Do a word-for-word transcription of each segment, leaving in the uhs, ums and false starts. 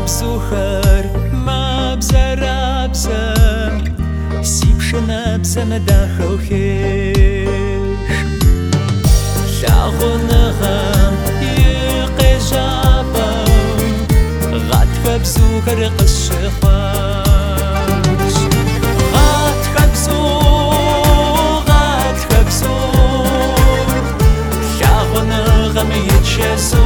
خبزوخر ما بزرابزم سيبشنا بزم داخل خيش لاغنغم يقجابم غات خبزوخر قشخاش غات خبزو غات خبزو لاغنغم يتشزو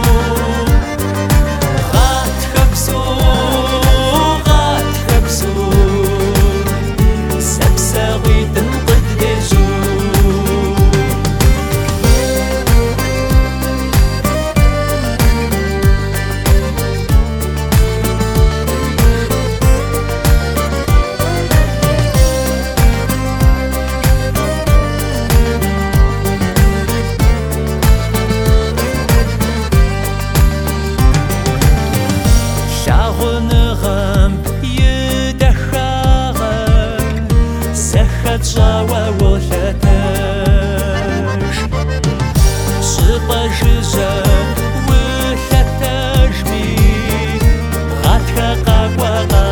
Жава волаташ Шипа жижа волаташ ми Гатха каква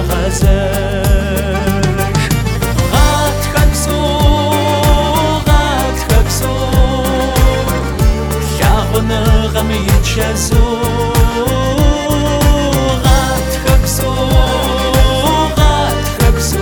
гагазаш Гатха бзу, гатха бзу Лягна гам ичазу Гатха бзу, гатха бзу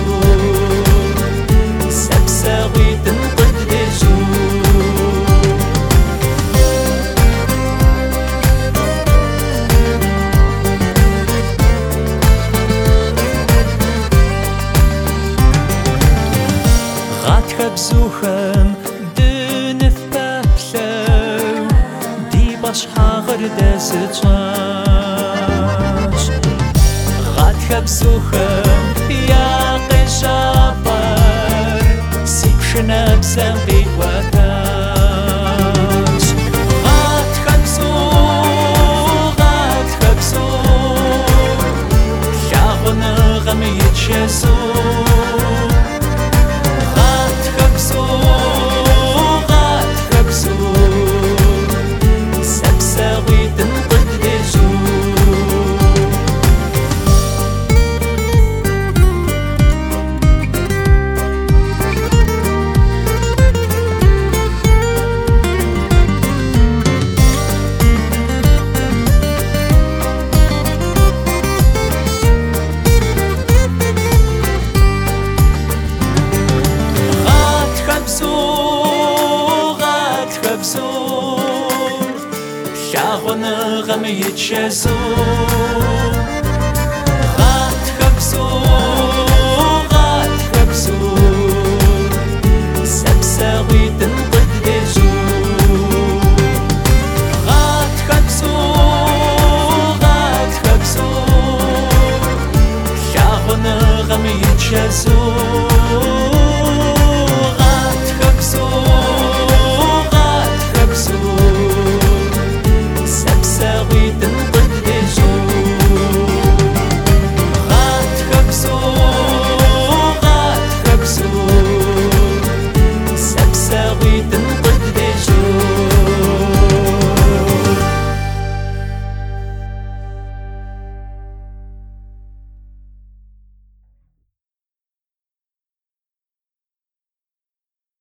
خبزوخم دنف بابلو دي باش حاغر دزتاش غات خبزوخم يا قجابر سيبشنا بزم بيواتاش غات خبزو غات خبزو لاغنا غم يتشزو لاغنا غم يتشزو غات خبزو غات خبزو سبساوي